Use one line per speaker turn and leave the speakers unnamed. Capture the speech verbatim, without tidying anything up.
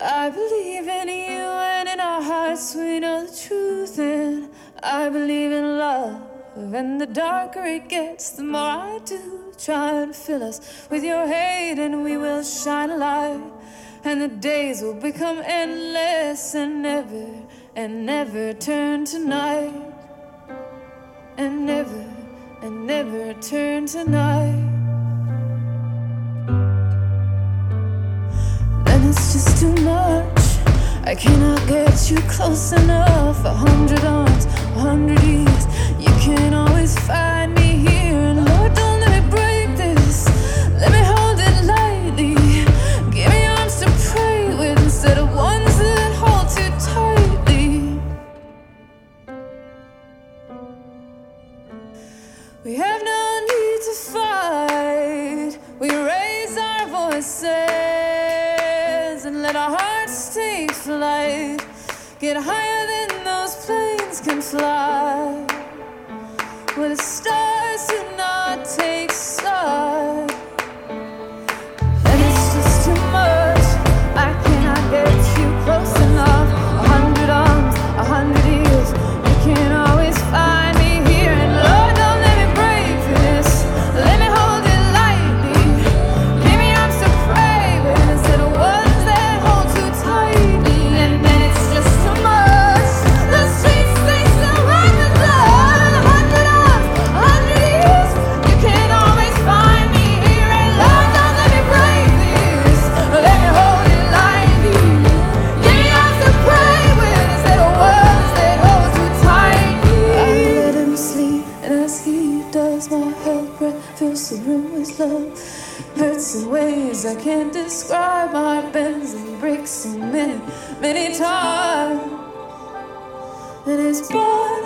I believe in you, and in our hearts we know the truth. And I believe in love, and the darker it gets, the more I do. Try and fill us with your hate, and we will shine a light. And the days will become endless, and never, and never turn to night. And never, and never turn to night. Then it's just too much. I cannot get you close enough. A hundred arms, a hundred years. You can always find me here. And Lord, don't let me break this. Let me hold it lightly. Give me arms to pray with instead of ones that hold too tightly. We have no need to fight. We raise our voices and let our hearts take flight. Get higher than those planes can fly, where the stars do not take sight. And it's just too much. I cannot get you close enough. A hundred arms, a hundred years. You can always find me here. And Lord, don't let me break this. Let me hold it lightly. Give me arms to pray with instead of ones that hold too tightly. And then it's just too much. The streets, they still run with blood. A hundred arms, a hundred years. You can always find me here. And Lord, don't let me break this. Let me hold it lightly. Give me arms to pray with instead of ones that hold too tightly. I let him sleep, and as he does, my held breath fills the room with love. Hurts in ways I can't describe. My heart bends and breaks so many, many times. And it's born